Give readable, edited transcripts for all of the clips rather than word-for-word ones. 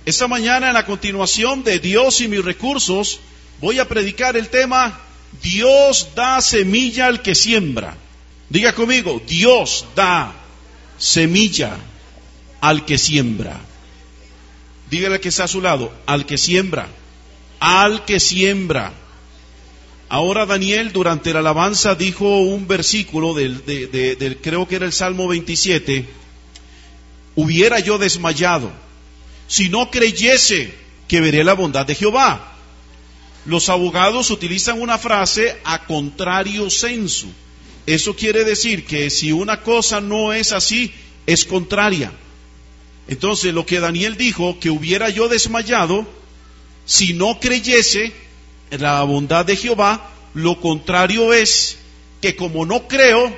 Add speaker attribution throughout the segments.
Speaker 1: Esta mañana, en la continuación de Dios y mis recursos, voy a predicar el tema Dios da semilla al que siembra. Diga conmigo, Dios da semilla al que siembra. Dígale al que está a su lado, al que siembra, al que siembra. Ahora Daniel durante la alabanza dijo un versículo del creo que era el Salmo 27. Hubiera yo desmayado si no creyese que veré la bondad de Jehová. Los abogados utilizan una frase a contrario sensu. Eso quiere decir que si una cosa no es así, es contraria. Entonces lo que Daniel dijo, que hubiera yo desmayado si no creyese en la bondad de Jehová, lo contrario es que como no creo,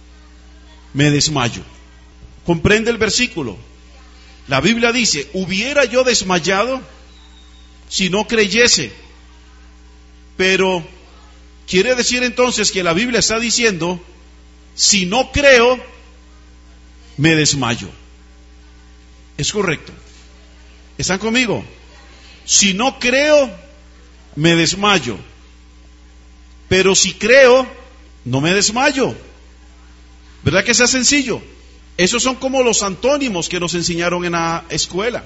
Speaker 1: me desmayo. ¿Comprende el versículo? La Biblia dice, hubiera yo desmayado si no creyese. Pero quiere decir entonces que la Biblia está diciendo, si no creo, me desmayo. Es correcto. ¿Están conmigo? Si no creo, me desmayo. Pero si creo, no me desmayo. ¿Verdad que sea sencillo? Esos son como los antónimos que nos enseñaron en la escuela.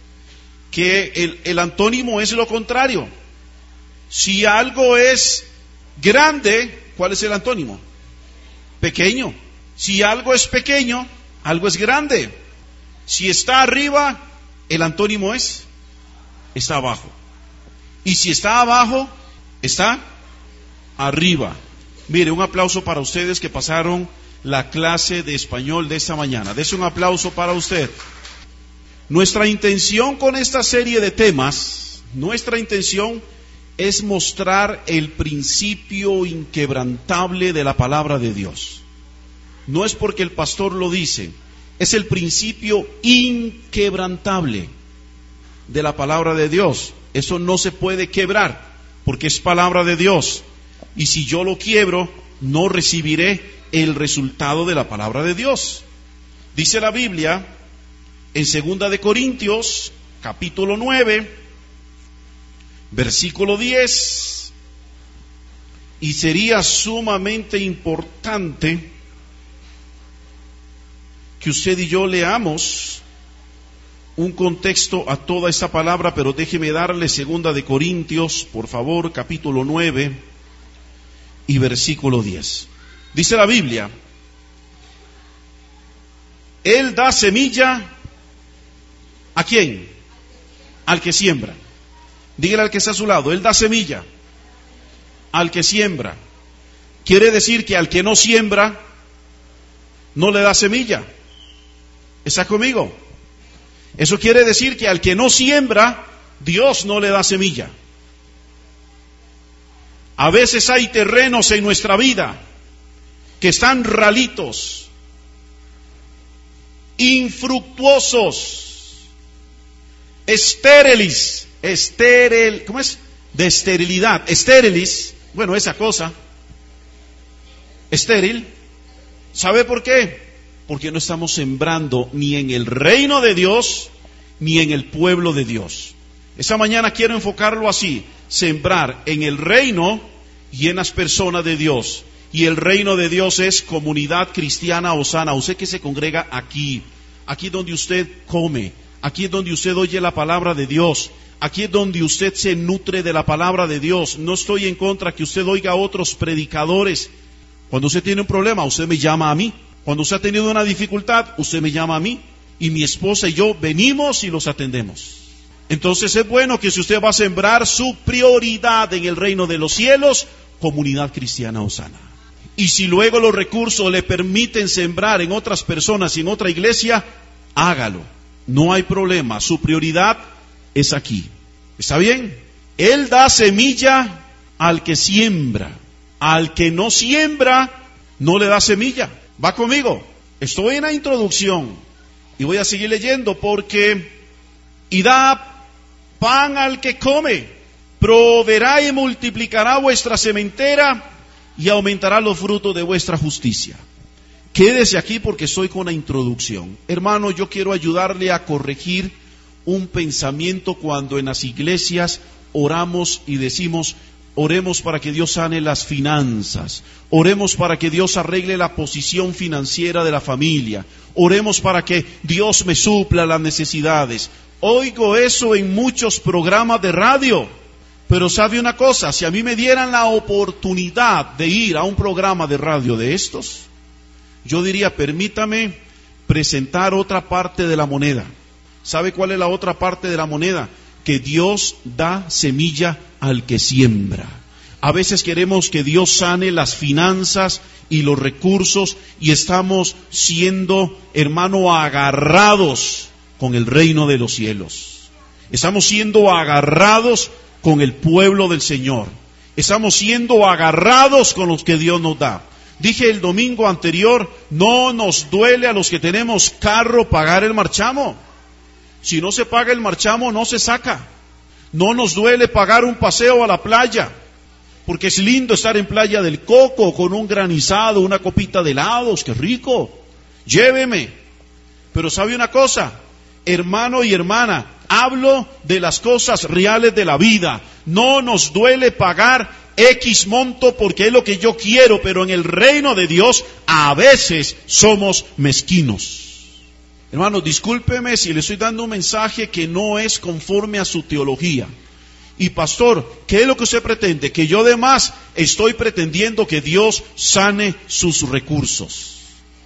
Speaker 1: Que el antónimo es lo contrario. Si algo es grande, ¿cuál es el antónimo? Pequeño. Si algo es pequeño, algo es grande. Si está arriba, el antónimo está abajo. Y si está abajo, está arriba. Mire, un aplauso para ustedes que pasaron la clase de español de esta mañana. Dese un aplauso para usted. Nuestra intención con esta serie de temas, nuestra intención es mostrar el principio inquebrantable de la palabra de Dios. No es porque el pastor lo dice, es el principio inquebrantable de la palabra de Dios. Eso no se puede quebrar, porque es palabra de Dios. Y si yo lo quiebro, no recibiré el resultado de la palabra de Dios. Dice la Biblia en 2 de Corintios, capítulo 9, versículo 10, y sería sumamente importante que usted y yo leamos un contexto a toda esta palabra, pero déjeme darle 2 de Corintios, por favor, capítulo 9 y versículo 10. Dice la Biblia, Él da semilla, ¿a quién? Al que siembra. Dígale al que está a su lado, Él da semilla al que siembra. Quiere decir que al que no siembra, no le da semilla. ¿Está conmigo? Eso quiere decir que al que no siembra, Dios no le da semilla. A veces hay terrenos en nuestra vida que están ralitos, infructuosos, estériles, ¿cómo es? De esterilidad, estérilis, bueno, esa cosa, estéril. ¿Sabe por qué? Porque no estamos sembrando ni en el reino de Dios, ni en el pueblo de Dios. Esta mañana quiero enfocarlo así, sembrar en el reino y en las personas de Dios. Y el reino de Dios es Comunidad Cristiana Osana. Usted que se congrega aquí donde usted come, aquí es donde usted oye la palabra de Dios, aquí es donde usted se nutre de la palabra de Dios. No estoy en contra que usted oiga a otros predicadores. Cuando usted tiene un problema, usted me llama a mí. Cuando usted ha tenido una dificultad, usted me llama a mí. Y mi esposa y yo venimos y los atendemos. Entonces es bueno que si usted va a sembrar su prioridad en el reino de los cielos, Comunidad Cristiana Osana. Y si luego los recursos le permiten sembrar en otras personas y en otra iglesia, hágalo. No hay problema. Su prioridad es aquí. ¿Está bien? Él da semilla al que siembra. Al que no siembra, no le da semilla. ¿Va conmigo? Estoy en la introducción y voy a seguir leyendo porque y da pan al que come, proveerá y multiplicará vuestra sementera y aumentará los frutos de vuestra justicia. Quédese aquí porque estoy con la introducción. Hermano, yo quiero ayudarle a corregir un pensamiento cuando en las iglesias oramos y decimos: oremos para que Dios sane las finanzas, oremos para que Dios arregle la posición financiera de la familia, oremos para que Dios me supla las necesidades. Oigo eso en muchos programas de radio, pero ¿sabe una cosa? Si a mí me dieran la oportunidad de ir a un programa de radio de estos, yo diría: permítame presentar otra parte de la moneda. ¿Sabe cuál es la otra parte de la moneda? Que Dios da semilla al que siembra. A veces queremos que Dios sane las finanzas y los recursos y estamos siendo, hermano, agarrados con el reino de los cielos. Estamos siendo agarrados con el pueblo del Señor. Estamos siendo agarrados con los que Dios nos da. Dije el domingo anterior: no nos duele a los que tenemos carro pagar el marchamo. Si no se paga el marchamo, no se saca. No nos duele pagar un paseo a la playa, porque es lindo estar en Playa del Coco con un granizado, una copita de helados, qué rico. Lléveme. Pero ¿sabe una cosa? Hermano y hermana, hablo de las cosas reales de la vida. No nos duele pagar X monto porque es lo que yo quiero, pero en el reino de Dios a veces somos mezquinos. Hermanos, discúlpeme si le estoy dando un mensaje que no es conforme a su teología. Y pastor, ¿qué es lo que usted pretende? Que yo además estoy pretendiendo que Dios sane sus recursos.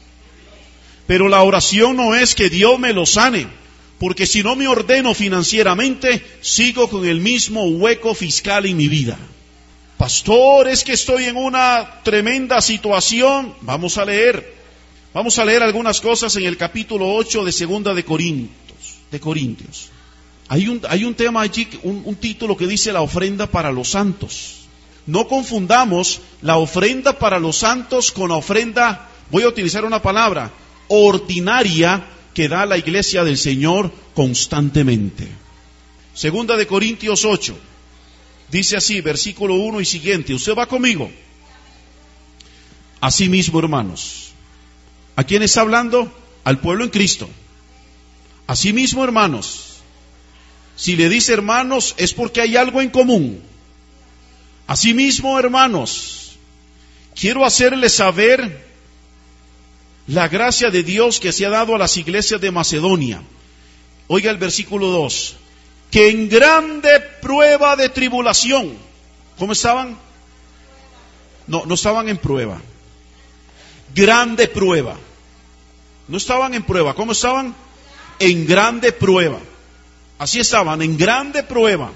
Speaker 1: Pero la oración no es que Dios me lo sane, porque si no me ordeno financieramente, sigo con el mismo hueco fiscal en mi vida. Pastor, es que estoy en una tremenda situación. Vamos a leer algunas cosas en el capítulo 8 de Segunda de Corintios. Hay un tema allí, un título que dice: la ofrenda para los santos. No confundamos la ofrenda para los santos con la ofrenda, voy a utilizar una palabra, ordinaria, que da la iglesia del Señor constantemente. Segunda de Corintios 8, dice así, versículo 1 y siguiente. ¿Usted va conmigo? Asimismo, hermanos. ¿A quién está hablando? Al pueblo en Cristo. Asimismo, hermanos. Si le dice hermanos, es porque hay algo en común. Asimismo, hermanos, quiero hacerles saber la gracia de Dios que se ha dado a las iglesias de Macedonia. Oiga el versículo 2. Que en grande prueba de tribulación. ¿Cómo estaban? No estaban en prueba. Grande prueba. No estaban en prueba. ¿Cómo estaban? En grande prueba. Así estaban, en grande prueba.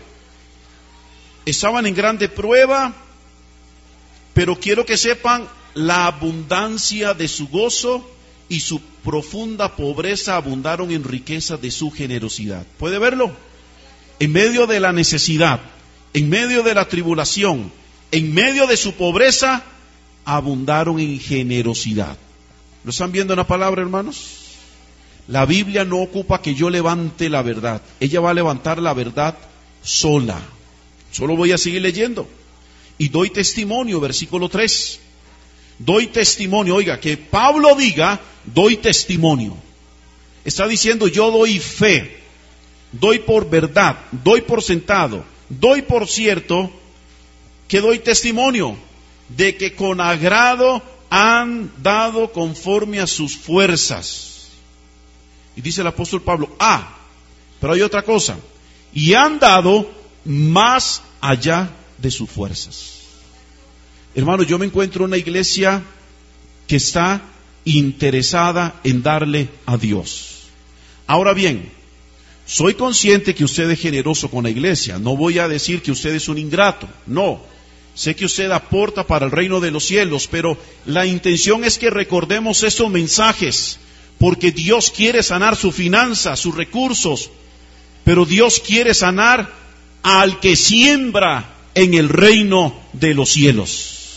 Speaker 1: Estaban en grande prueba, pero quiero que sepan la abundancia de su gozo y su profunda pobreza abundaron en riqueza de su generosidad. ¿Puede verlo? En medio de la necesidad, en medio de la tribulación, en medio de su pobreza, abundaron en generosidad. ¿Lo están viendo en la palabra, hermanos? La Biblia no ocupa que yo levante la verdad. Ella va a levantar la verdad sola. Solo voy a seguir leyendo. Y doy testimonio, versículo 3. Doy testimonio. Oiga, que Pablo diga, doy testimonio. Está diciendo, yo doy fe. Doy por verdad. Doy por sentado. Doy por cierto que doy testimonio de que con agrado han dado conforme a sus fuerzas. Y dice el apóstol Pablo, pero hay otra cosa, y han dado más allá de sus fuerzas. Hermano, yo me encuentro en una iglesia que está interesada en darle a Dios. Ahora bien, soy consciente que usted es generoso con la iglesia, no voy a decir que usted es un ingrato, no. Sé que usted aporta para el reino de los cielos, pero la intención es que recordemos estos mensajes, porque Dios quiere sanar su finanza, sus recursos, pero Dios quiere sanar al que siembra en el reino de los cielos.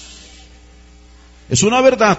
Speaker 1: Es una verdad.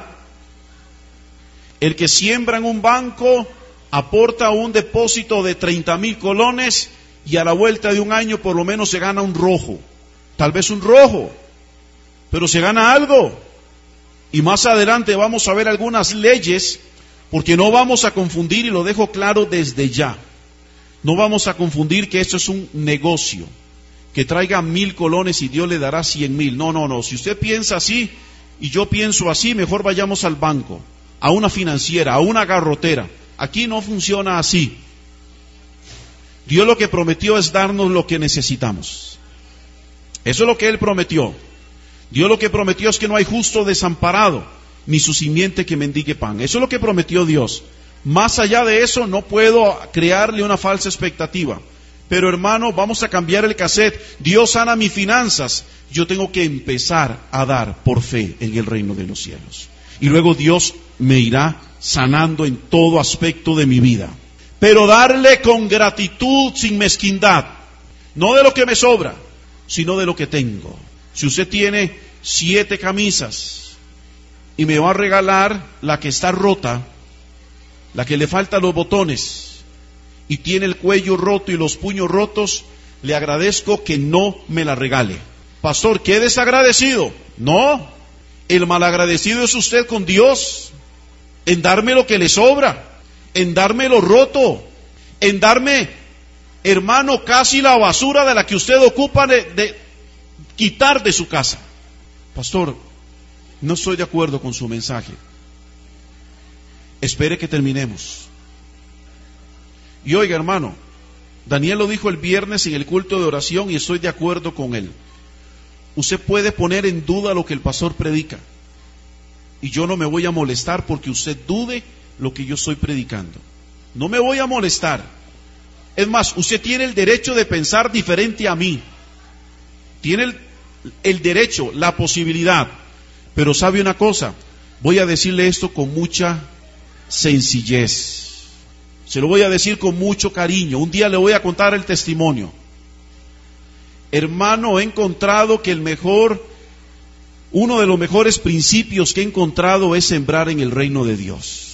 Speaker 1: El que siembra en un banco aporta un depósito de 30,000 colones y a la vuelta de un año por lo menos se gana un rojo, tal vez un rojo. Pero se gana algo. Y más adelante vamos a ver algunas leyes, porque no vamos a confundir, y lo dejo claro desde ya. No vamos a confundir que esto es un negocio, que traiga 1,000 colones y Dios le dará 100,000. No. Si usted piensa así y yo pienso así, mejor vayamos al banco, a una financiera, a una garrotera. Aquí no funciona así. Dios lo que prometió es darnos lo que necesitamos. Eso es lo que Él prometió. Dios lo que prometió es que no hay justo desamparado, ni su simiente que mendigue pan. Eso es lo que prometió Dios. Más allá de eso, no puedo crearle una falsa expectativa. Pero hermano, vamos a cambiar el cassette. Dios sana mis finanzas. Yo tengo que empezar a dar por fe en el reino de los cielos. Y luego Dios me irá sanando en todo aspecto de mi vida. Pero darle con gratitud, sin mezquindad. No de lo que me sobra, sino de lo que tengo. Si usted tiene 7 camisas y me va a regalar la que está rota, la que le faltan los botones y tiene el cuello roto y los puños rotos, le agradezco que no me la regale. Pastor, ¿qué desagradecido? No, el malagradecido es usted con Dios, en darme lo que le sobra, en darme lo roto, en darme, hermano, casi la basura de la que usted ocupa de quitar de su casa. Pastor, no estoy de acuerdo con su mensaje. Espere que terminemos. Y oiga, hermano, Daniel lo dijo el viernes en el culto de oración y estoy de acuerdo con él. Usted puede poner en duda lo que el pastor predica. Y yo no me voy a molestar porque usted dude lo que yo estoy predicando. No me voy a molestar. Es más, usted tiene el derecho de pensar diferente a mí. Tiene el derecho, la posibilidad. Pero sabe una cosa, voy a decirle esto con mucha sencillez. Se lo voy a decir con mucho cariño. Un día le voy a contar el testimonio. Hermano, he encontrado que uno de los mejores principios que he encontrado es sembrar en el reino de Dios.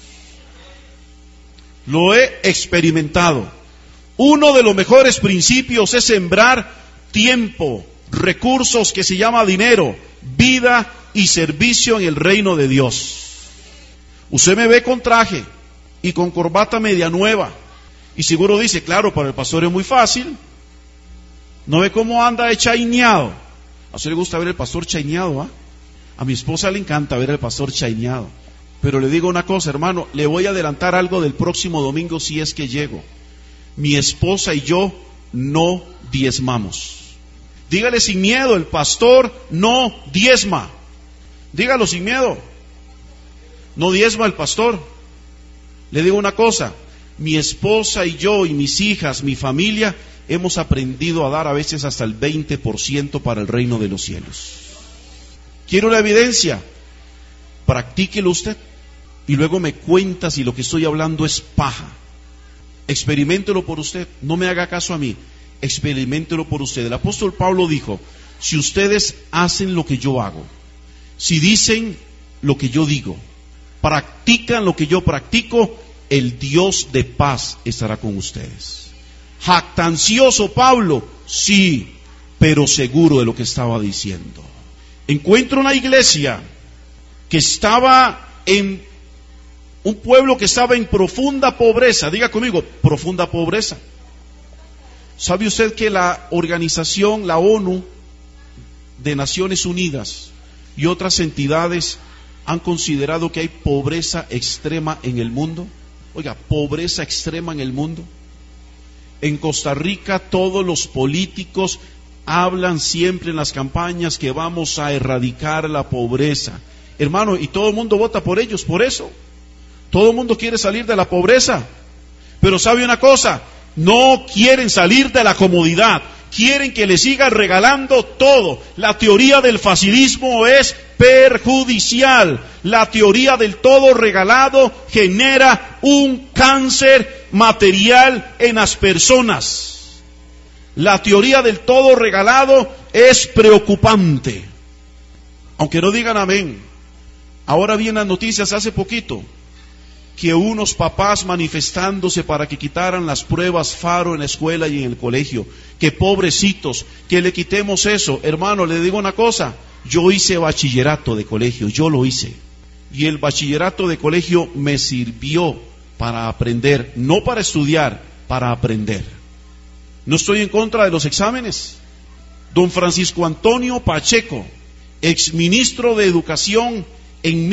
Speaker 1: Lo he experimentado. Uno de los mejores principios es sembrar tiempo, recursos que se llama dinero, vida y servicio en el reino de Dios. Usted me ve con traje y con corbata media nueva y seguro dice, claro, para el pastor es muy fácil. ¿No ve cómo anda de chaineado? A usted le gusta ver el pastor chaineado, ¿ah? A mi esposa le encanta ver al pastor chaineado. Pero le digo una cosa, hermano, le voy a adelantar algo del próximo domingo si es que llego. Mi esposa y yo no diezmamos. Dígale sin miedo, el pastor no diezma. Dígalo sin miedo. No diezma el pastor. Le digo una cosa, mi esposa y yo y mis hijas, mi familia, hemos aprendido a dar a veces hasta el 20% para el reino de los cielos. ¿Quiere una evidencia? Practíquelo usted y luego me cuenta si lo que estoy hablando es paja. Experiméntelo por usted, no me haga caso a mí, experiméntelo por usted. El apóstol Pablo dijo, si ustedes hacen lo que yo hago, si dicen lo que yo digo, practican lo que yo practico, el Dios de paz estará con ustedes. Jactancioso Pablo, sí, pero seguro de lo que estaba diciendo. Encuentro una iglesia que estaba en un pueblo que estaba en profunda pobreza. Diga conmigo, profunda pobreza. ¿Sabe usted que la organización, la ONU de Naciones Unidas y otras entidades han considerado que hay pobreza extrema en el mundo? Oiga, pobreza extrema en el mundo. En Costa Rica todos los políticos hablan siempre en las campañas que vamos a erradicar la pobreza. Hermano, y todo el mundo vota por ellos, por eso. Todo el mundo quiere salir de la pobreza. Pero sabe una cosa, no quieren salir de la comodidad. Quieren que les sigan regalando todo. La teoría del facilismo es perjudicial. La teoría del todo regalado genera un cáncer material en las personas. La teoría del todo regalado es preocupante. Aunque no digan amén. Ahora vi en las noticias hace poquito que unos papás manifestándose para que quitaran las pruebas Faro en la escuela y en el colegio, que pobrecitos, que le quitemos eso. Hermano, le digo una cosa, yo hice bachillerato de colegio, yo lo hice, y el bachillerato de colegio me sirvió para aprender, no para estudiar, para aprender. No estoy en contra de los exámenes. Don Francisco Antonio Pacheco, exministro de Educación en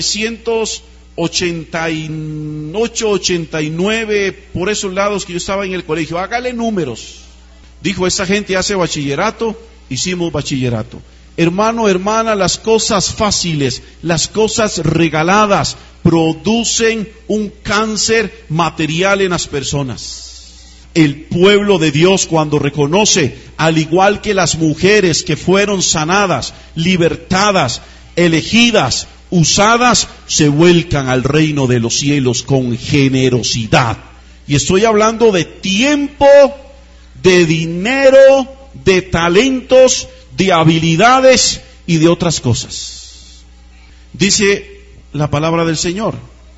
Speaker 1: 1988-89, por esos lados que yo estaba en el colegio, hágale números. Dijo, esa gente hace bachillerato, hicimos bachillerato. Hermano, hermana, las cosas fáciles, las cosas regaladas, producen un cáncer material en las personas. El pueblo de Dios, cuando reconoce, al igual que las mujeres que fueron sanadas, libertadas, elegidas, usadas, se vuelcan al reino de los cielos con generosidad. Y estoy hablando de tiempo, de dinero, de talentos, de habilidades y de otras cosas. Dice la palabra del Señor,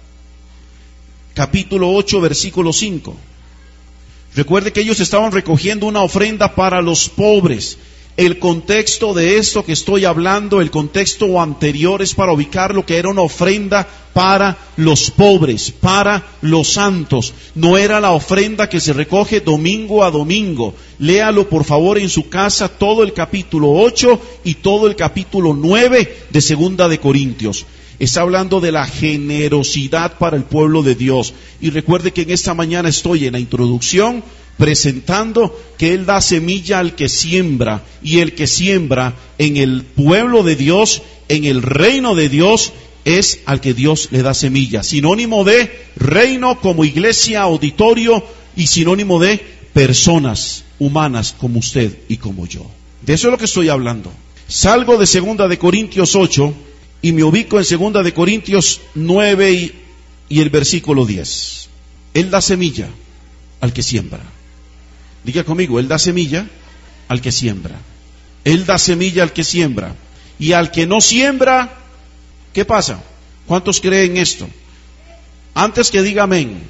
Speaker 1: capítulo 8, versículo 5. Recuerde que ellos estaban recogiendo una ofrenda para los pobres. El contexto de esto que estoy hablando, el contexto anterior, es para ubicar lo que era una ofrenda para los pobres, para los santos. No era la ofrenda que se recoge domingo a domingo. Léalo por favor en su casa todo el capítulo 8 y todo el capítulo 9 de Segunda de Corintios. Está hablando de la generosidad para el pueblo de Dios. Y recuerde que en esta mañana estoy en la introducción presentando que Él da semilla al que siembra, y el que siembra en el pueblo de Dios, en el reino de Dios, es al que Dios le da semilla. Sinónimo de reino como iglesia, auditorio, y sinónimo de personas humanas como usted y como yo. De eso es lo que estoy hablando. Salgo de Segunda de Corintios 8 y me ubico en Segunda de Corintios 9 y el versículo 10. Él da semilla al que siembra. Diga conmigo, Él da semilla al que siembra. Él da semilla al que siembra. Y al que no siembra, ¿qué pasa? ¿Cuántos creen esto? Antes que diga amén,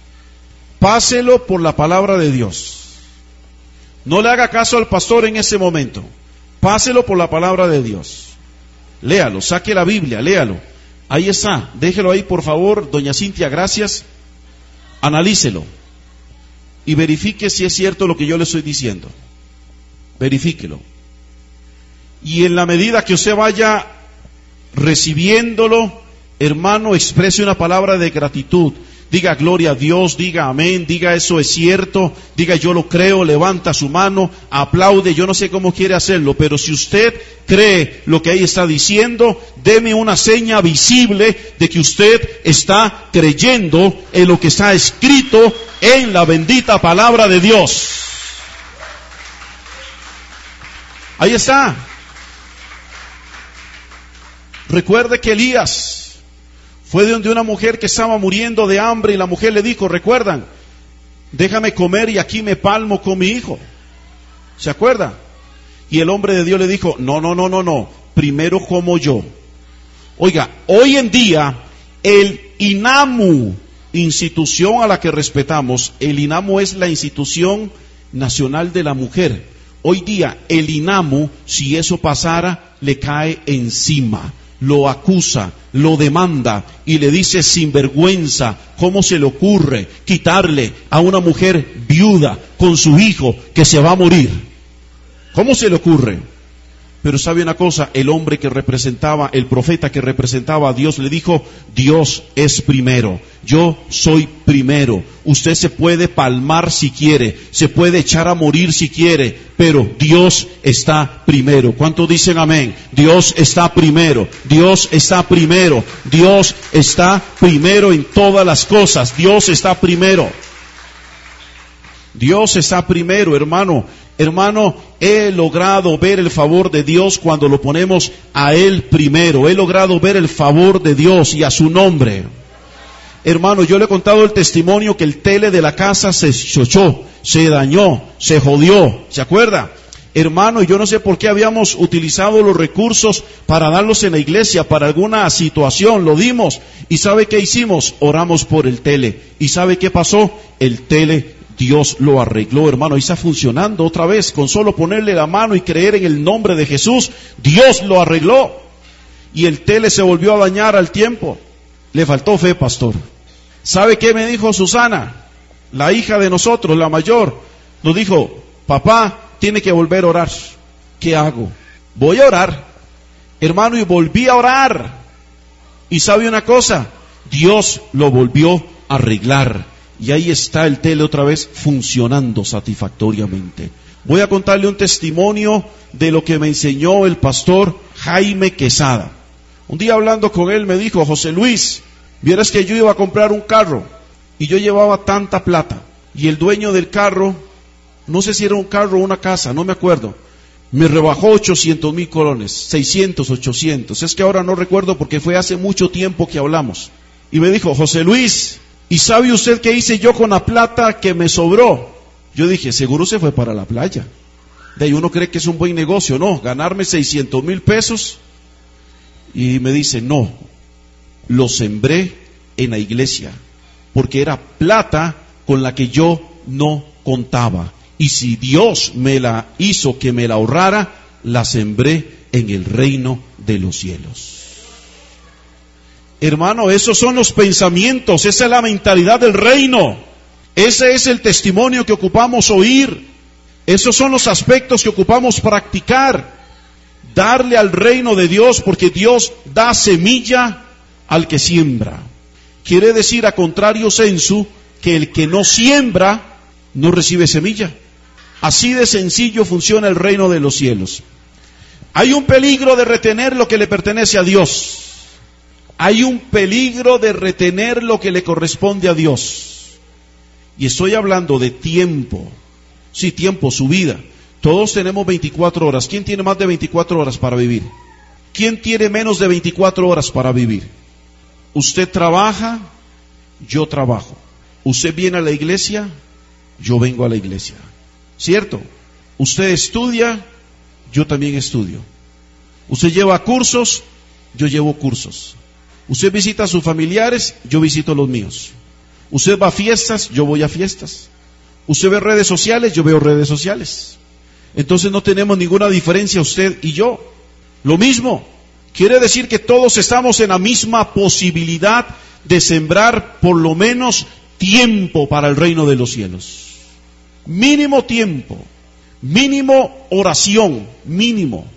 Speaker 1: páselo por la palabra de Dios. No le haga caso al pastor en ese momento. Páselo por la palabra de Dios. Léalo, saque la Biblia, léalo. Ahí está, déjelo ahí por favor, doña Cintia, gracias. Analícelo y verifique si es cierto lo que yo le estoy diciendo. Verifíquelo. Y en la medida que usted vaya recibiéndolo, hermano, exprese una palabra de gratitud. Diga gloria a Dios, diga amén, diga eso es cierto, diga yo lo creo, levanta su mano, aplaude, yo no sé cómo quiere hacerlo, pero si usted cree lo que ahí está diciendo, deme una seña visible de que usted está creyendo en lo que está escrito en la bendita palabra de Dios. Ahí está. Recuerde que Elías fue de donde una mujer que estaba muriendo de hambre y la mujer le dijo, ¿recuerdan? Déjame comer y aquí me palmo con mi hijo. ¿Se acuerda? Y el hombre de Dios le dijo, no, primero como yo. Oiga, hoy en día el INAMU, institución a la que respetamos, el INAMU es la institución nacional de la mujer. Hoy día el INAMU, si eso pasara, le cae encima. Lo acusa, lo demanda y le dice sinvergüenza, ¿cómo se le ocurre quitarle a una mujer viuda con su hijo que se va a morir? ¿Cómo se le ocurre? Pero sabe una cosa, el hombre que representaba, el profeta que representaba a Dios le dijo, Dios es primero, yo soy primero. Usted se puede palmar si quiere, se puede echar a morir si quiere, pero Dios está primero. ¿Cuántos dicen amén? Dios está primero, Dios está primero, Dios está primero en todas las cosas, Dios está primero. Dios está primero, hermano. Hermano, he logrado ver el favor de Dios cuando lo ponemos a Él primero. He logrado ver el favor de Dios y a su nombre. Hermano, yo le he contado el testimonio que el tele de la casa se chochó, se dañó, se jodió. ¿Se acuerda? Hermano, yo no sé por qué habíamos utilizado los recursos para darlos en la iglesia, para alguna situación, lo dimos. ¿Y sabe qué hicimos? Oramos por el tele. ¿Y sabe qué pasó? El tele Dios lo arregló, hermano, y está funcionando otra vez. Con solo ponerle la mano y creer en el nombre de Jesús, Dios lo arregló. Y el tele se volvió a dañar al tiempo. Le faltó fe, pastor. ¿Sabe qué me dijo Susana? la hija de nosotros, la mayor, nos dijo, papá, tiene que volver a orar. ¿Qué hago? Voy a orar, hermano, y volví a orar. Y sabe una cosa, Dios lo volvió a arreglar. Y ahí está el tele otra vez funcionando satisfactoriamente. Voy a contarle un testimonio de lo que me enseñó el pastor Jaime Quesada. Un día hablando con él me dijo, José Luis, vieras que yo iba a comprar un carro y yo llevaba tanta plata. Y el dueño del carro, no sé si era un carro o una casa, no me acuerdo, me rebajó 800,000 colones, 600, 800. Es que ahora no recuerdo porque fue hace mucho tiempo que hablamos. Y me dijo, José Luis, ¿y sabe usted qué hice yo con la plata que me sobró? Yo dije, seguro se fue para la playa. De ahí uno cree que es un buen negocio, no, ganarme 600,000 pesos. Y me dice, no, lo sembré en la iglesia, porque era plata con la que yo no contaba. Y si Dios me la hizo que me la ahorrara, la sembré en el reino de los cielos. Hermano, esos son los pensamientos, esa es la mentalidad del reino. Ese es el testimonio que ocupamos oír. Esos son los aspectos que ocupamos practicar. Darle al reino de Dios, porque Dios da semilla al que siembra. Quiere decir, a contrario sensu, que el que no siembra, no recibe semilla. Así de sencillo funciona el reino de los cielos. Hay un peligro de retener lo que le pertenece a Dios. Hay un peligro de retener lo que le corresponde a Dios. Y estoy hablando de tiempo. Sí, tiempo, su vida. Todos tenemos 24 horas. ¿Quién tiene más de 24 horas para vivir? ¿Quién tiene menos de 24 horas para vivir? Usted trabaja, yo trabajo. Usted viene a la iglesia, yo vengo a la iglesia. ¿Cierto? Usted estudia, yo también estudio. Usted lleva cursos, yo llevo cursos. Usted visita a sus familiares, yo visito a los míos. Usted va a fiestas, yo voy a fiestas. Usted ve redes sociales, yo veo redes sociales. Entonces no tenemos ninguna diferencia usted y yo. Lo mismo, quiere decir que todos estamos en la misma posibilidad de sembrar por lo menos tiempo para el reino de los cielos. Mínimo tiempo, mínimo oración, mínimo,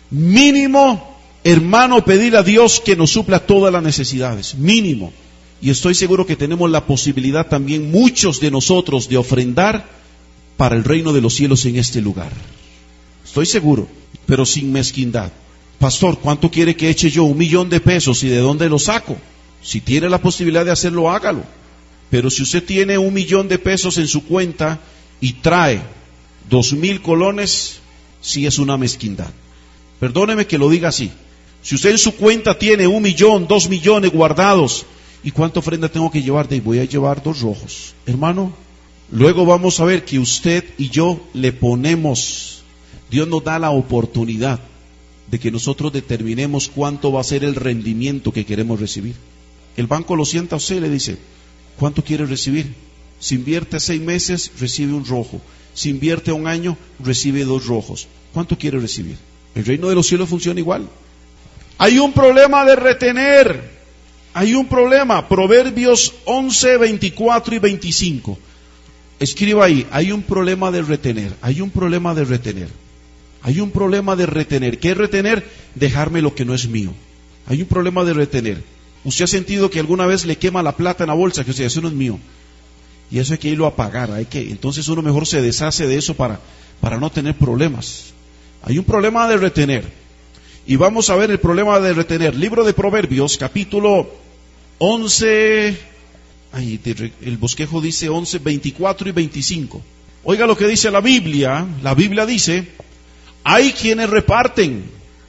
Speaker 1: hermano, pedir a Dios que nos supla todas las necesidades, mínimo. Y estoy seguro que tenemos la posibilidad también, muchos de nosotros, de ofrendar para el reino de los cielos en este lugar. Estoy seguro, pero sin mezquindad. Pastor, ¿cuánto quiere que eche yo? 1,000,000 de pesos. ¿Y de dónde lo saco? Si tiene la posibilidad de hacerlo, hágalo. Pero si usted tiene 1,000,000 de pesos en su cuenta y trae 2,000 colones, sí es una mezquindad. Perdóneme que lo diga así. Si usted en su cuenta tiene 1,000,000, 2,000,000 guardados, ¿y cuánta ofrenda tengo que llevar? Voy a llevar 2 rojos. Hermano, luego vamos a ver que usted y yo le ponemos, Dios nos da la oportunidad de que nosotros determinemos cuánto va a ser el rendimiento que queremos recibir. El banco lo sienta a usted y le dice, ¿cuánto quiere recibir? Si invierte 6 meses, recibe 1 rojo. Si invierte 1 año, recibe 2 rojos. ¿Cuánto quiere recibir? El reino de los cielos funciona igual. Hay un problema de retener. Hay un problema. Proverbios 11, 24 y 25. Escriba ahí, hay un problema de retener. Hay un problema de retener. Hay un problema de retener. ¿Qué es retener? Dejarme lo que no es mío. Hay un problema de retener. ¿Usted ha sentido que alguna vez le quema la plata en la bolsa? Que o sea, eso no es mío. Y eso hay que irlo a pagar. Entonces uno mejor se deshace de eso para no tener problemas. Hay un problema de retener. Y vamos a ver el problema de retener. Libro de Proverbios, capítulo 11. El bosquejo dice 11, 24 y 25. Oiga lo que dice la Biblia. La Biblia dice, hay quienes reparten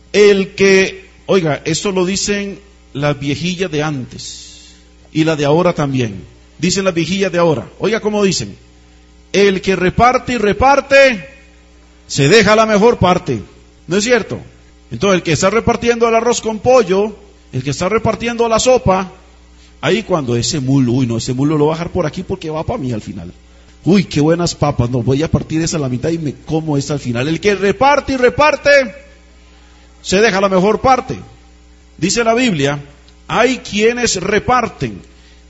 Speaker 1: oiga, esto lo dicen las viejillas de antes y la de ahora también. Dicen las viejillas de ahora. Oiga cómo dicen. El que reparte y reparte, se deja la mejor parte. ¿No es cierto? Entonces el que está repartiendo el arroz con pollo, el que está repartiendo la sopa, ahí cuando ese mulo lo voy a dejar por aquí porque va para mí al final. Uy, qué buenas papas, no, voy a partir esa a la mitad y me como esta al final. El que reparte y reparte, se deja la mejor parte. Dice la Biblia, hay quienes reparten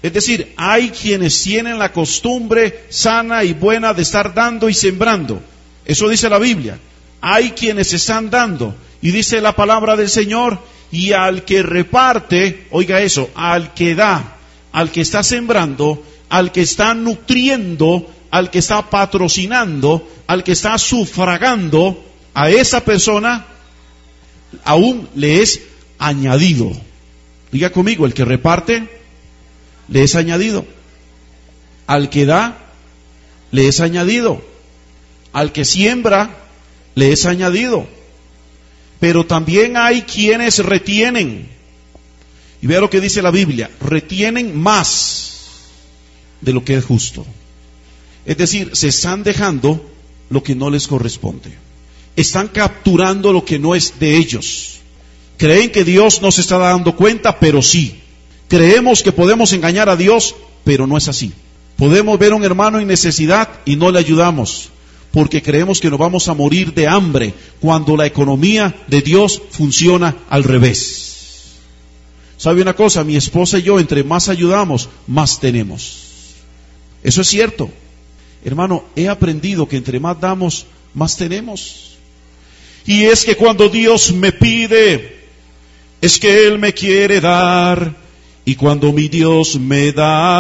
Speaker 1: Es decir, hay quienes tienen la costumbre sana y buena de estar dando y sembrando. Eso dice la Biblia. Hay quienes están dando. Y dice la palabra del Señor, y al que reparte, oiga eso, al que da, al que está sembrando, al que está nutriendo, al que está patrocinando, al que está sufragando, a esa persona aún le es añadido. Diga conmigo, el que reparte, le es añadido. Al que da, le es añadido. Al que siembra, le es añadido. Pero también hay quienes retienen. Y vea lo que dice la Biblia, retienen más de lo que es justo. Es decir, se están dejando lo que no les corresponde. Están capturando lo que no es de ellos. Creen que Dios no se está dando cuenta, pero sí. Creemos que podemos engañar a Dios, pero no es así. Podemos ver a un hermano en necesidad y no le ayudamos, porque creemos que nos vamos a morir de hambre, cuando la economía de Dios funciona al revés. ¿Sabe una cosa? Mi esposa y yo, entre más ayudamos, más tenemos. Eso es cierto. Hermano, he aprendido que entre más damos, más tenemos. Y es que cuando Dios me pide, es que Él me quiere dar. Y cuando mi Dios me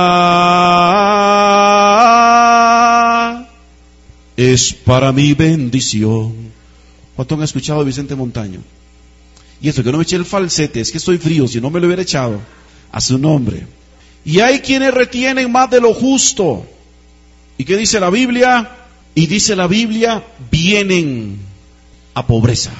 Speaker 1: da, es para mi bendición. ¿Cuánto han escuchado a Vicente Montaño? Y esto que no me eché el falsete, es que estoy frío, si no me lo hubiera echado, a su nombre. Y hay quienes retienen más de lo justo. ¿Y qué dice la Biblia? Y dice la Biblia, vienen a pobreza.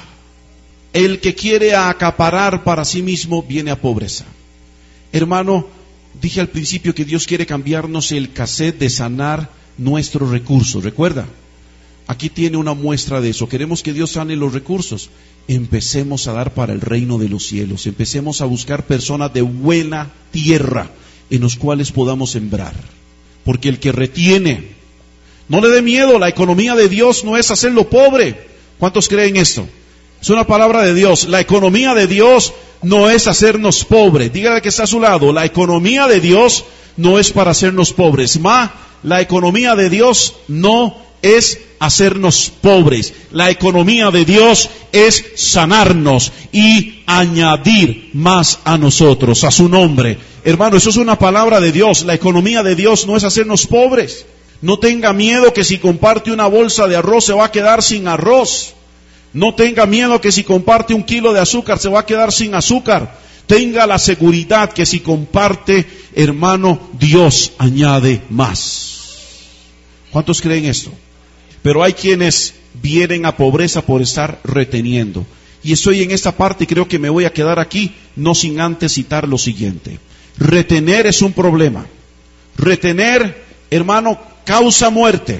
Speaker 1: El que quiere acaparar para sí mismo viene a pobreza. Hermano, dije al principio que Dios quiere cambiarnos el cassette de sanar nuestros recursos. ¿Recuerda? Aquí tiene una muestra de eso. Queremos que Dios sane los recursos. Empecemos a dar para el reino de los cielos. Empecemos a buscar personas de buena tierra en los cuales podamos sembrar. Porque el que retiene, no le dé miedo, la economía de Dios no es hacerlo pobre. ¿Cuántos creen esto? Es una palabra de Dios. La economía de Dios no es hacernos pobres. Dígale que está a su lado. La economía de Dios no es para hacernos pobres. La economía de Dios no es hacernos pobres. La economía de Dios es sanarnos y añadir más a nosotros, a su nombre. Hermano, eso es una palabra de Dios. La economía de Dios no es hacernos pobres. No tenga miedo que si comparte una bolsa de arroz se va a quedar sin arroz. No tenga miedo que si comparte 1 kilo de azúcar se va a quedar sin azúcar. Tenga la seguridad que si comparte, hermano, Dios añade más. ¿Cuántos creen esto? Pero hay quienes vienen a pobreza por estar reteniendo. Y estoy en esta parte y creo que me voy a quedar aquí, no sin antes citar lo siguiente. Retener es un problema. Retener, hermano, causa muerte.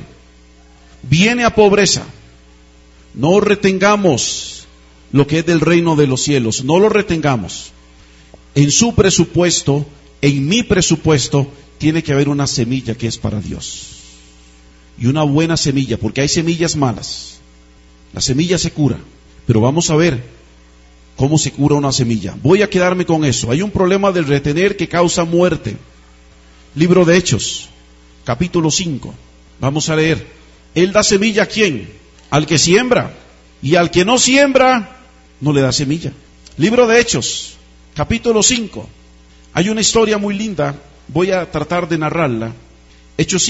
Speaker 1: Viene a pobreza. No retengamos lo que es del reino de los cielos. No lo retengamos. En su presupuesto, en mi presupuesto, tiene que haber una semilla que es para Dios. Y una buena semilla, porque hay semillas malas. La semilla se cura, pero vamos a ver cómo se cura una semilla. Voy a quedarme con eso. Hay un problema del retener que causa muerte. Libro de Hechos, capítulo 5. Vamos a leer. Él da semilla ¿a quién? Al que siembra. Y al que no siembra, no le da semilla. Libro de Hechos, capítulo 5. Hay una historia muy linda. Voy a tratar de narrarla. Hechos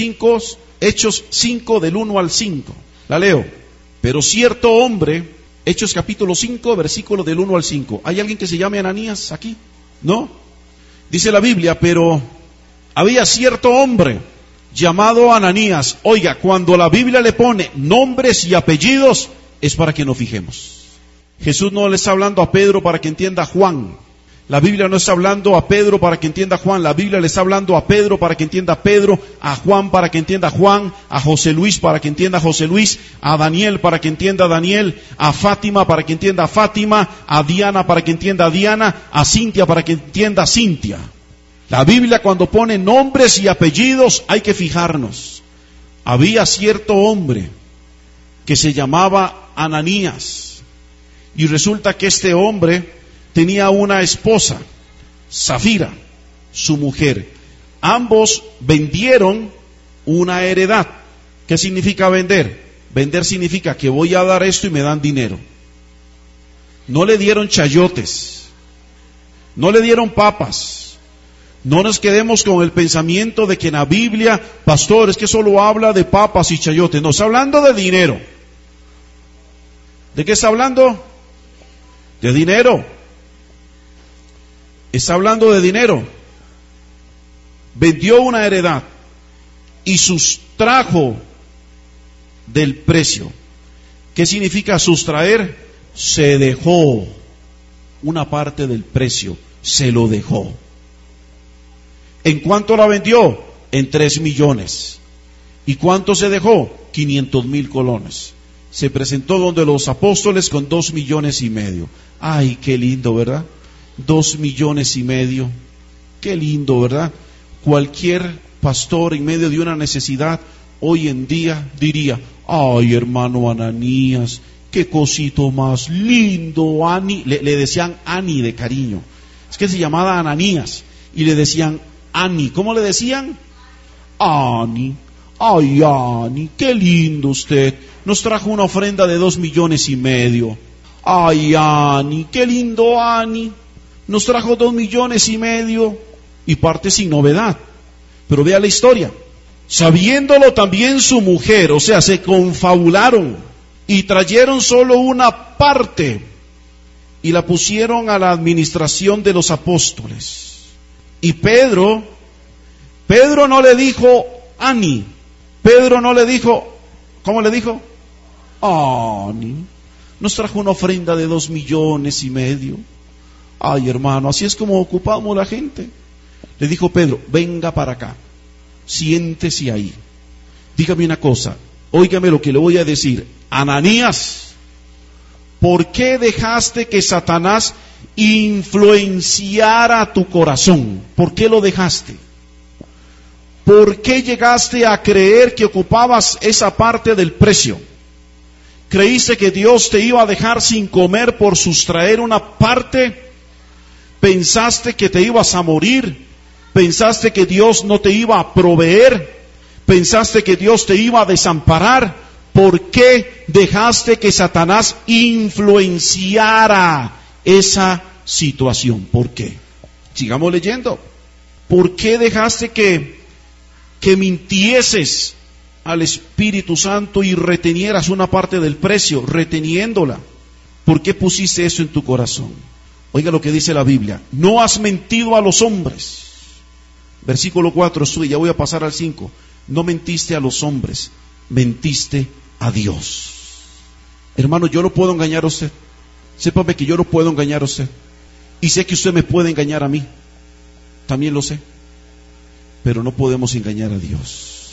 Speaker 1: 5 del 1 al 5. La leo. Pero cierto hombre, Hechos capítulo 5, versículo del 1 al 5. ¿Hay alguien que se llame Ananías aquí? ¿No? Dice la Biblia, pero había cierto hombre llamado Ananías. Oiga, cuando la Biblia le pone nombres y apellidos, es para que nos fijemos. Jesús no le está hablando a Pedro para que entienda Juan. La Biblia no está hablando a Pedro para que entienda Juan. La Biblia le está hablando a Pedro para que entienda Pedro, a Juan para que entienda Juan, a José Luis para que entienda José Luis, a Daniel para que entienda Daniel, a Fátima para que entienda Fátima, a Diana para que entienda Diana, a Cintia para que entienda Cintia. La Biblia cuando pone nombres y apellidos hay que fijarnos. Había cierto hombre que se llamaba Ananías y resulta que este hombre tenía una esposa, Safira, su mujer. Ambos vendieron una heredad. ¿Qué significa vender? Vender significa que voy a dar esto y me dan dinero. No le dieron chayotes, no le dieron papas. No nos quedemos con el pensamiento de que en la Biblia, pastor, es que solo habla de papas y chayotes. No, está hablando de dinero. ¿De qué está hablando? De dinero. Está hablando de dinero. Vendió una heredad y sustrajo del precio. ¿Qué significa sustraer? Se dejó una parte del precio, se lo dejó. ¿En cuánto la vendió? En 3 millones. ¿Y cuánto se dejó? 500,000 colones. Se presentó donde los apóstoles con 2,5 millones. Ay, qué lindo, ¿verdad? 2,5 millones. Qué lindo, ¿verdad? Cualquier pastor en medio de una necesidad hoy en día diría: ay, hermano Ananías, qué cosito más lindo, Ani. Le decían Ani de cariño. Es que se llamaba Ananías y le decían Ani. ¿Cómo le decían? Ani. Ay, Ani, qué lindo usted. Nos trajo una ofrenda de 2,5 millones. Ay, Ani, qué lindo, Ani. Nos trajo 2,5 millones. Y parte sin novedad. Pero vea la historia. Sabiéndolo también su mujer, o sea, se confabularon y trajeron solo una parte y la pusieron a la administración de los apóstoles. Y Pedro no le dijo Ani. Pedro no le dijo, ¿cómo le dijo? Ani, nos trajo una ofrenda de 2,5 millones. Ay, hermano, así es como ocupamos la gente. Le dijo Pedro: venga para acá, siéntese ahí. Dígame una cosa, óigame lo que le voy a decir. Ananías, ¿por qué dejaste que Satanás influenciara tu corazón? ¿Por qué lo dejaste? ¿Por qué llegaste a creer que ocupabas esa parte del precio? ¿Creíste que Dios te iba a dejar sin comer por sustraer una parte? ¿Pensaste que te ibas a morir? ¿Pensaste que Dios no te iba a proveer? ¿Pensaste que Dios te iba a desamparar? ¿Por qué dejaste que Satanás influenciara esa situación? ¿Por qué? Sigamos leyendo. ¿Por qué dejaste que mintieses al Espíritu Santo y retenieras una parte del precio, reteniéndola? ¿Por qué pusiste eso en tu corazón? Oiga lo que dice la Biblia: no has mentido a los hombres. Versículo 4, ya voy a pasar al 5. No mentiste a los hombres, mentiste a Dios. Hermano, yo lo puedo engañar a usted. Sépame que yo lo puedo engañar a usted. Y sé que usted me puede engañar a mí. También lo sé. Pero no podemos engañar a Dios.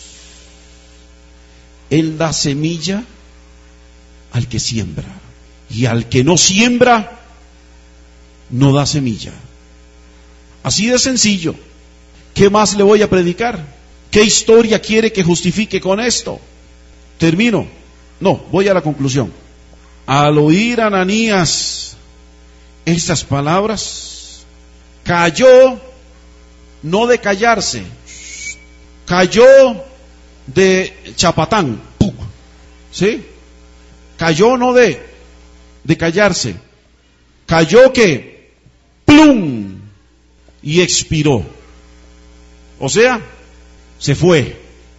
Speaker 1: Él da semilla al que siembra. Y al que no siembra, no da semilla. Así de sencillo. ¿Qué más le voy a predicar? ¿Qué historia quiere que justifique con esto? Termino. No, voy a la conclusión. Al oír Ananías estas palabras, cayó, no de callarse, cayó de chapatán, ¿sí? Cayó no de callarse, cayó que plum y expiró. O sea, se fue,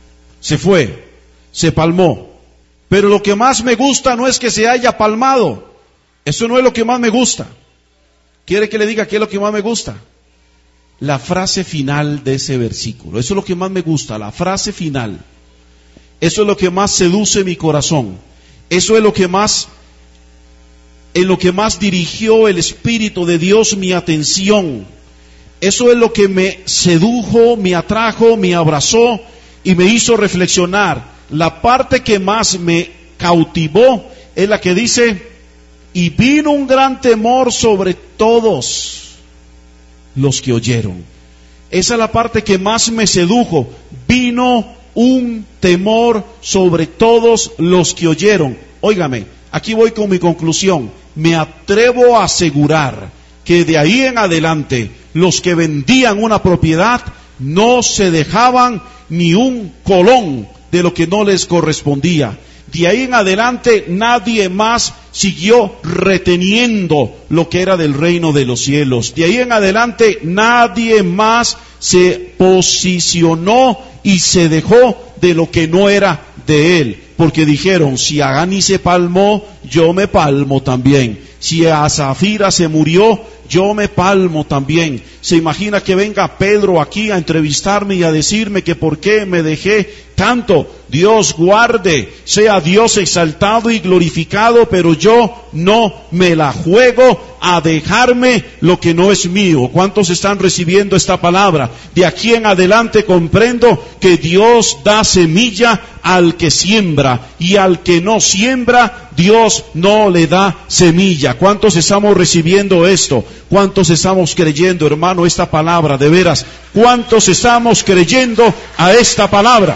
Speaker 1: se palmó. Pero lo que más me gusta no es que se haya palmado. Eso no es lo que más me gusta. ¿Quiere que le diga qué es lo que más me gusta? La frase final de ese versículo. Eso es lo que más me gusta, la frase final. Eso es lo que más seduce mi corazón. Eso es lo que más, en lo que más dirigió el Espíritu de Dios mi atención. Eso es lo que me sedujo, me atrajo, me abrazó y me hizo reflexionar. La parte que más me cautivó es la que dice: y vino un gran temor sobre todos los que oyeron. Esa es la parte que más me sedujo. Vino un temor sobre todos los que oyeron. Óigame, aquí voy con mi conclusión. Me atrevo a asegurar que de ahí en adelante los que vendían una propiedad no se dejaban ni un colón de lo que no les correspondía. De ahí en adelante nadie más siguió reteniendo lo que era del reino de los cielos. De ahí en adelante nadie más se posicionó y se dejó de lo que no era de él. Porque dijeron, si Agani se palmó, yo me palmo también. Si a Zafira se murió, yo me palmo también. Se imagina que venga Pedro aquí a entrevistarme y a decirme que por qué me dejé tanto. Dios guarde, sea Dios exaltado y glorificado, pero yo no me la juego a dejarme lo que no es mío. ¿Cuántos están recibiendo esta palabra? De aquí en adelante comprendo que Dios da semilla al que siembra, y al que no siembra, Dios no le da semilla. ¿Cuántos estamos recibiendo esto? ¿Cuántos estamos creyendo, hermano, esta palabra? De veras, ¿cuántos estamos creyendo a esta palabra?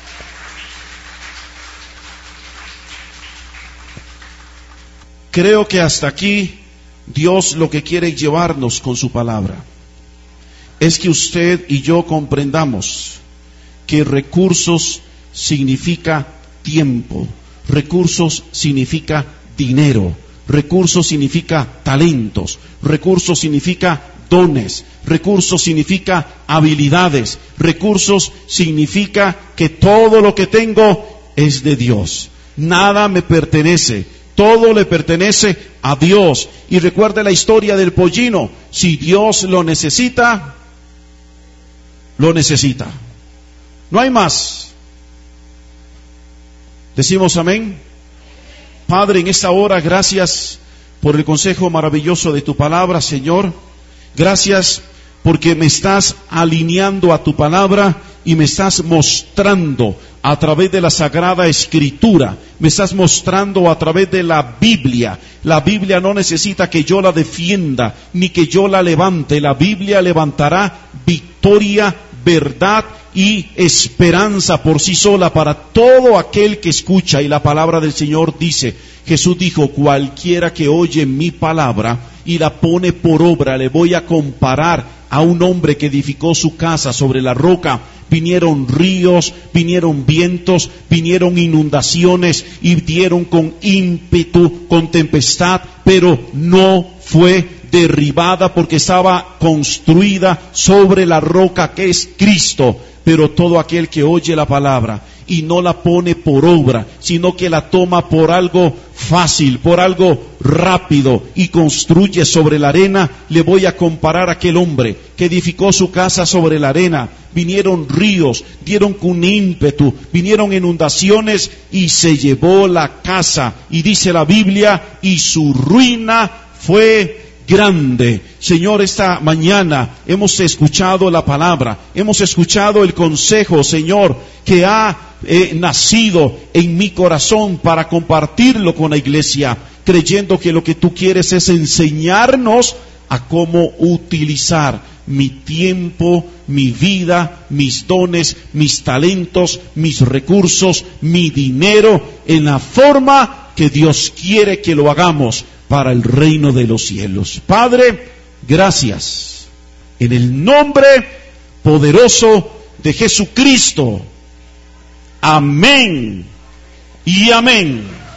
Speaker 1: Creo que hasta aquí Dios lo que quiere llevarnos con su palabra es que usted y yo comprendamos que recursos significa tiempo, recursos significa dinero, recursos significa talentos, recursos significa dones, recursos significa habilidades, recursos significa que todo lo que tengo es de Dios. Nada me pertenece. Todo le pertenece a Dios. Y recuerde la historia del pollino. Si Dios lo necesita, lo necesita. No hay más. Decimos amén. Padre, en esta hora, gracias por el consejo maravilloso de tu palabra, Señor. Gracias porque me estás alineando a tu palabra y me estás mostrando a través de la Sagrada Escritura, me estás mostrando a través de la Biblia. La Biblia no necesita que yo la defienda, ni que yo la levante. La Biblia levantará victoria, verdad y esperanza por sí sola para todo aquel que escucha. Y la palabra del Señor dice, Jesús dijo, cualquiera que oye mi palabra y la pone por obra, le voy a comparar a un hombre que edificó su casa sobre la roca. Vinieron ríos, vinieron vientos, vinieron inundaciones y dieron con ímpetu, con tempestad, pero no fue derribada porque estaba construida sobre la roca que es Cristo. Pero todo aquel que oye la palabra y no la pone por obra, sino que la toma por algo fácil, por algo rápido y construye sobre la arena, le voy a comparar a aquel hombre que edificó su casa sobre la arena. Vinieron ríos, dieron con ímpetu, vinieron inundaciones y se llevó la casa. Y dice la Biblia, y su ruina fue grande. Señor, esta mañana hemos escuchado la palabra, hemos escuchado el consejo, Señor, que ha nacido en mi corazón para compartirlo con la iglesia, creyendo que lo que tú quieres es enseñarnos a cómo utilizar mi tiempo, mi vida, mis dones, mis talentos, mis recursos, mi dinero, en la forma que Dios quiere que lo hagamos para el reino de los cielos. Padre, gracias. En el nombre poderoso de Jesucristo. Amén y amén.